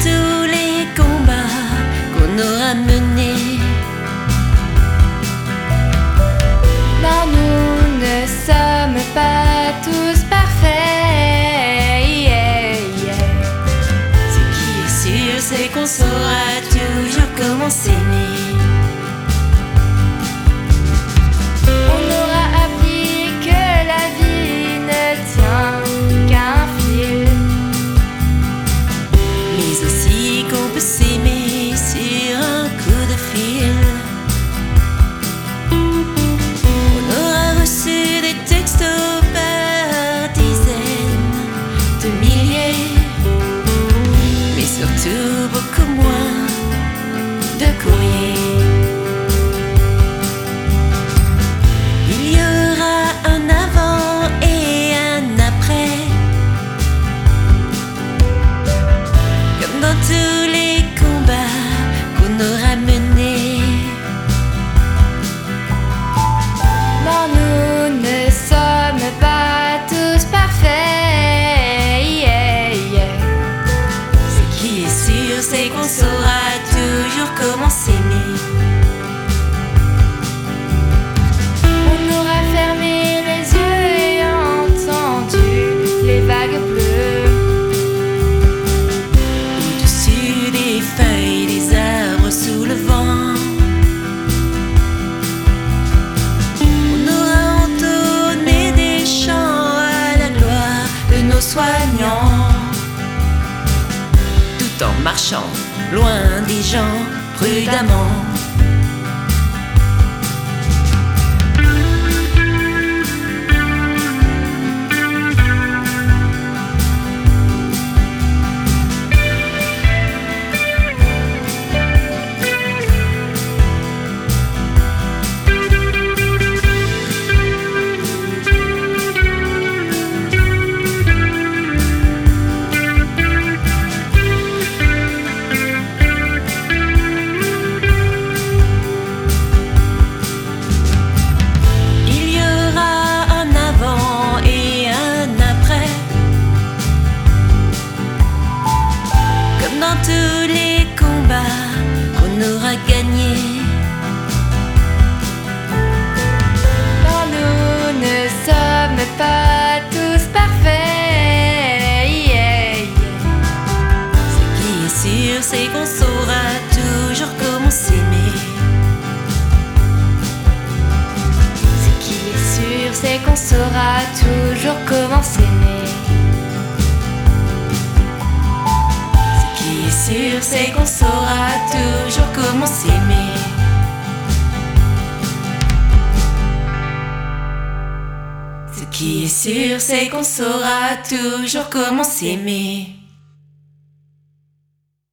tous les combats qu'on aura menés. Non, nous ne sommes pas tous parfaits. Ce qui est sûr, c'est qu'on saura toujours comment s'aimer. On aura appris que la vie ne tient qu'à un fil, Mais aussi qu'on peut s'aimer sur un coup de fil. On aura reçu des textos par dizaines de milliers, mais surtout beaucoup moins de courriers. Il y aura un avant et un après, comme dans tous les combats qu'on aura menés. non, nous ne sommes pas tous parfaits. Ce qui est sûr, c'est qu'on saura toujours comment s'aimer. On aura fermé les yeux et entendu les vagues bleues. Au-dessus des feuilles, des arbres sous le vent, on aura entonné des chants à la gloire de nos soignants, tout en marchant loin des gens prudemment. Il y aura un avant et un après, comme dans tous les combats qu'on aura gagnés. Non, nous ne sommes pas tous parfaits. Ce qui est sûr, c'est qu'on saura toujours comment s'aimer. Ce qui est sûr, c'est qu'on saura toujours comment s'aimer. Ce qui est sûr, c'est qu'on saura toujours comment s'aimer. Ce qui est sûr, c'est qu'on saura toujours comment s'aimer.